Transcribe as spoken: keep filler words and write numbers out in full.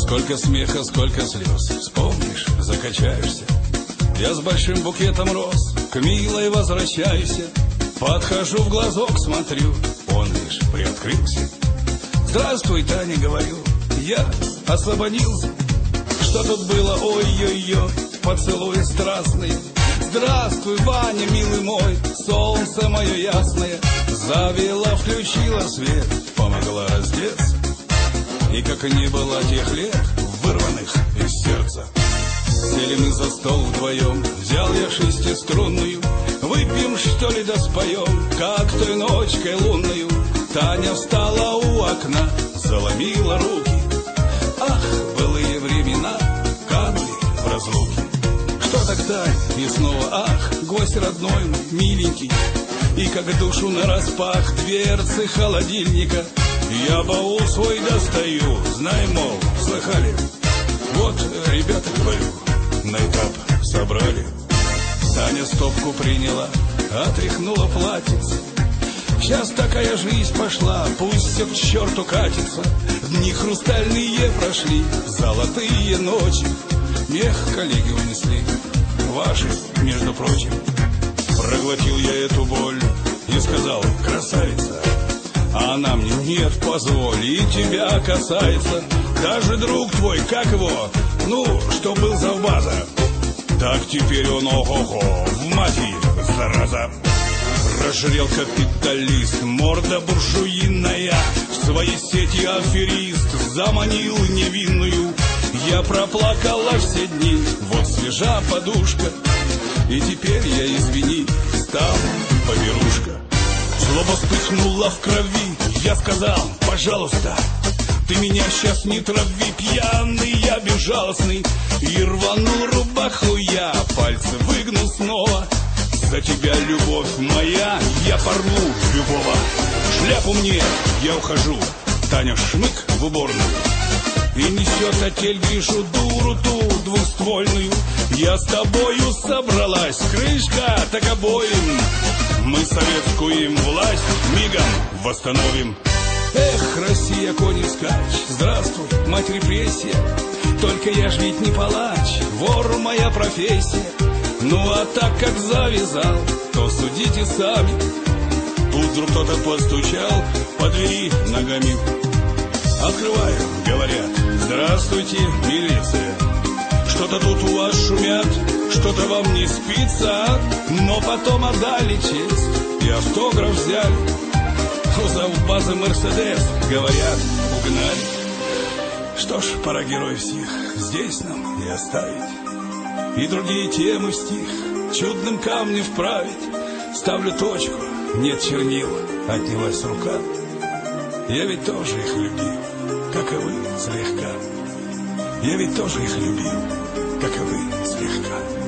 Сколько смеха, сколько слез. Вспомнишь, закачаешься. Я с большим букетом роз к милой возвращаюсь. Подхожу в глазок, смотрю, он лишь приоткрылся. Здравствуй, Таня, говорю, я освободился. Что тут было, ой-ой-ой, поцелуй страстный. Здравствуй, Ваня, милый мой, солнце мое ясное. Завела, включила свет, помогла раздеться. И как и не было тех лет, вырванных из сердца. Сели мы за стол вдвоем, взял я шестиструнную. Выпьем, что ли, да споем, как той ночкой лунную. Таня встала у окна, заломила руки. Ах, былые времена, камни в разлуке. Что тогда и снова, ах, гость родной, миленький. И как душу нараспах дверцы холодильника. Я баул свой достаю, знай, мол, слыхали. Вот, ребята, говорю, на этап собрали. Таня стопку приняла, отряхнула платьице. Сейчас такая жизнь пошла, пусть все к черту катится. Дни хрустальные прошли, золотые ночи. Мех коллеги унесли, ваши, между прочим. Проглотил я эту боль и сказал: красавица. А она мне: нет, позволь, и тебя касается. Даже друг твой, как его, ну, что был завбаза. Так теперь он, ого-го, в мати, зараза. Разжирел капиталист, морда буржуиная. В свои сети аферист заманил невинную. Я проплакала все дни, вот свежа подушка. И теперь я, извини, стал поберушка. Злоба вспыхнула в крови, я сказал: пожалуйста, ты меня сейчас не трави, пьяный я безжалостный. И рванул рубаху я, пальцы выгнул снова. За тебя, любовь моя, я порву любого. Шляпу мне, я ухожу. Таня шмык в уборную. И несет отель, вижу дуру ту двухствольную. Я с тобою собралась, крышка так обоим. Мы советскую им власть мигом восстановим. Эх, Россия, конь скач, здравствуй, мать репрессия. Только я ж ведь не палач, вор моя профессия. Ну а так как завязал, то судите сами. Тут вдруг кто-то постучал по двери ногами. Открываю, говорят: здравствуйте, милиция. Что-то тут у вас шумят, что-то вам не спится. Но потом отдали честь и автограф взяли. У завбазы Мерседес, говорят, угнали. Что ж, пора героев всех здесь нам и оставить. И другие темы в стих чудным камнем вправить. Ставлю точку, нет чернил, отнялась рука. Я ведь тоже их любил, как и вы, слегка. Я ведь тоже их любил, как и вы, слегка.